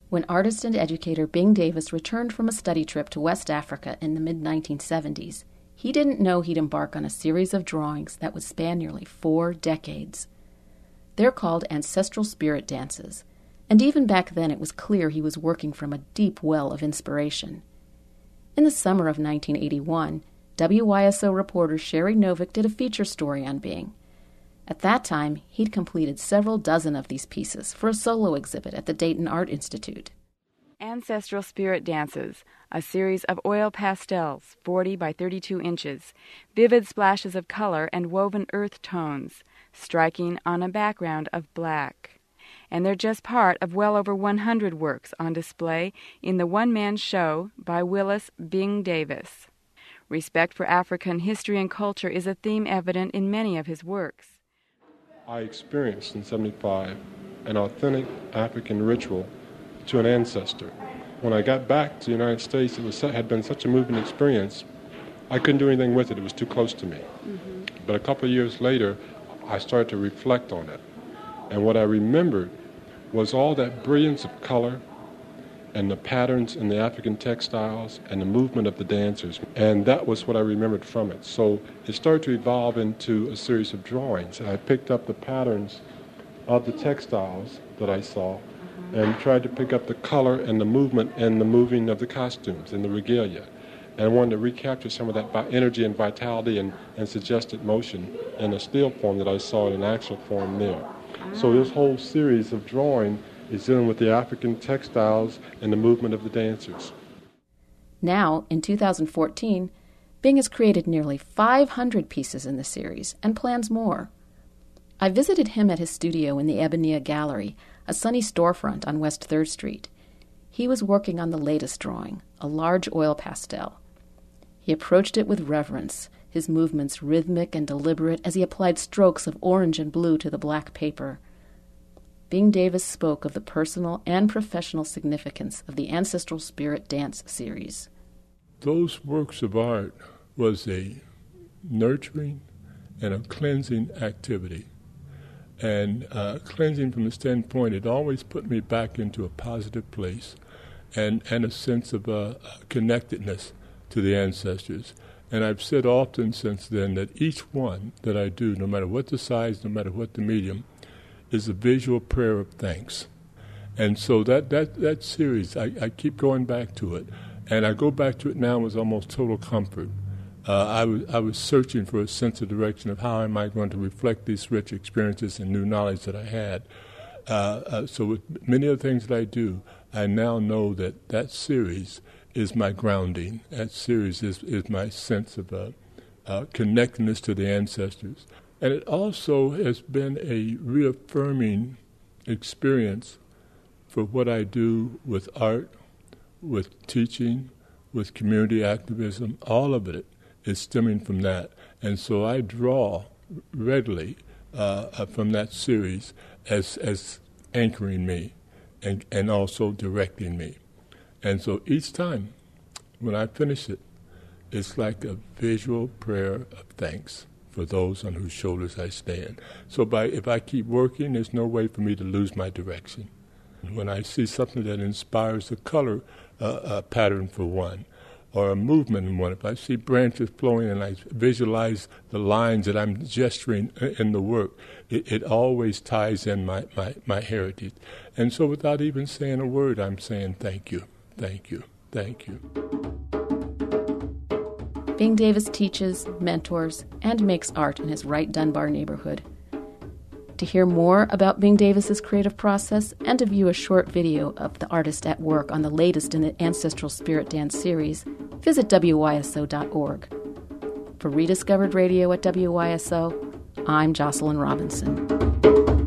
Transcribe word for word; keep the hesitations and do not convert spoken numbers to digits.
When artist and educator Bing Davis returned from a study trip to West Africa in the mid nineteen seventies, he didn't know he'd embark on a series of drawings that would span nearly four decades. They're called ancestral spirit dances, and even back then it was clear he was working from a deep well of inspiration. In the summer of nineteen eighty-one, W Y S O reporter Sherry Novick did a feature story on Bing. At that time, he'd completed several dozen of these pieces for a solo exhibit at the Dayton Art Institute. Ancestral Spirit Dances, a series of oil pastels, forty by thirty-two inches, vivid splashes of color and woven earth tones, striking on a background of black. And they're just part of well over one hundred works on display in the one-man show by Willis Bing Davis. Respect for African history and culture is a theme evident in many of his works. I experienced in seventy-five an authentic African ritual to an ancestor. When I got back to the United States, it was had been such a moving experience, I couldn't do anything with it. It was too close to me. Mm-hmm. But a couple of years later, I started to reflect on it. And what I remembered was all that brilliance of color and the patterns in the African textiles and the movement of the dancers. And that was what I remembered from it. So it started to evolve into a series of drawings. I picked up the patterns of the textiles that I saw mm-hmm. and tried to pick up the color and the movement and the moving of the costumes and the regalia. And I wanted to recapture some of that vi- energy and vitality and, and suggested motion in a still form that I saw in an actual form there. Ah. So this whole series of drawing is dealing with the African textiles and the movement of the dancers. Now, in two thousand fourteen, Bing has created nearly five hundred pieces in the series and plans more. I visited him at his studio in the Ebonea Gallery, a sunny storefront on West third Street. He was working on the latest drawing, a large oil pastel. He approached it with reverence, his movements rhythmic and deliberate as he applied strokes of orange and blue to the black paper. Bing Davis spoke of the personal and professional significance of the Ancestral Spirit Dance series. Those works of art was a nurturing and a cleansing activity. And uh, cleansing from the standpoint, it always put me back into a positive place and, and a sense of uh, connectedness to the ancestors. And I've said often since then that each one that I do, no matter what the size, no matter what the medium, is a visual prayer of thanks. And so that, that, that series, I, I keep going back to it. And I go back to it now with almost total comfort. Uh, I, was, I was searching for a sense of direction of how am I going to reflect these rich experiences and new knowledge that I had. Uh, uh, so with many of the things that I do, I now know that that series is my grounding. That series is, is my sense of uh, uh, connectedness to the ancestors. And it also has been a reaffirming experience for what I do with art, with teaching, with community activism. All of it is stemming from that. And so I draw readily uh, from that series as as anchoring me and, and also directing me. And so each time when I finish it, it's like a visual prayer of thanks for those on whose shoulders I stand. So by if I keep working, there's no way for me to lose my direction. When I see something that inspires a color uh, a pattern for one, or a movement in one, if I see branches flowing and I visualize the lines that I'm gesturing in the work, it, it always ties in my, my, my heritage. And so without even saying a word, I'm saying thank you, thank you, thank you. Bing Davis teaches, mentors, and makes art in his Wright Dunbar neighborhood. To hear more about Bing Davis's creative process and to view a short video of the artist at work on the latest in the Ancestral Spirit Dance series, visit W Y S O dot org. For Rediscovered Radio at W Y S O, I'm Jocelyn Robinson.